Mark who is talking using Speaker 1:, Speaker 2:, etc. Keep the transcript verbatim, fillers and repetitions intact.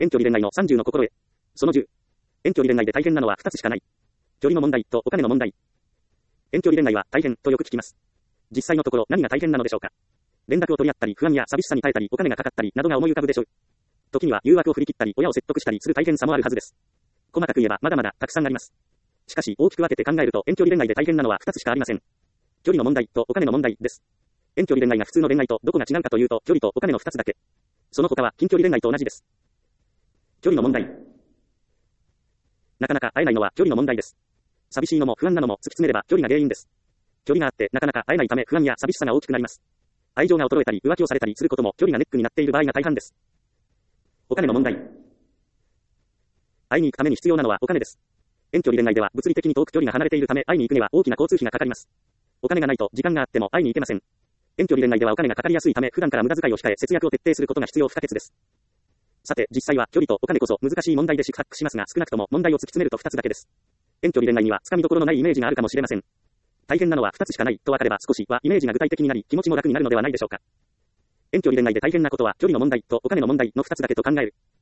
Speaker 1: 遠距離恋愛のさんじゅうの心得。そのじゅう。遠距離恋愛で大変なのはふたつしかない。距離の問題とお金の問題。遠距離恋愛は大変とよく聞きます。実際のところ何が大変なのでしょうか。連絡を取り合ったり、不安や寂しさに耐えたり、お金がかかったりなどが思い浮かぶでしょう。時には誘惑を振り切ったり、親を説得したりする大変さもあるはずです。細かく言えばまだまだたくさんあります。しかし大きく分けて考えると遠距離恋愛で大変なのはふたつしかありません。距離の問題とお金の問題です。遠距離恋愛が普通の恋愛とどこが違うかというと、距離とお金のふたつだけ。その他は近距離恋愛と同じです。距離の問題。なかなか会えないのは距離の問題です。寂しいのも不安なのも突き詰めれば距離が原因です。距離があってなかなか会えないため不安や寂しさが大きくなります。愛情が衰えたり浮気をされたりすることも距離がネックになっている場合が大半です。お金の問題。会いに行くために必要なのはお金です。遠距離恋愛では物理的に遠く距離が離れているため会いに行くには大きな交通費がかかります。お金がないと時間があっても会いに行けません。遠距離恋愛ではお金がかかりやすいため普段から無駄遣いを控え節約を徹底することが必要不可欠です。さて実際は距離とお金こそ難しい問題で四苦八苦しますが少なくとも問題を突き詰めるとふたつだけです。遠距離恋愛にはつかみどころのないイメージがあるかもしれません。大変なのはふたつしかないと分かれば少しはイメージが具体的になり気持ちも楽になるのではないでしょうか。遠距離恋愛で大変なことは距離の問題とお金の問題のふたつだけと考える。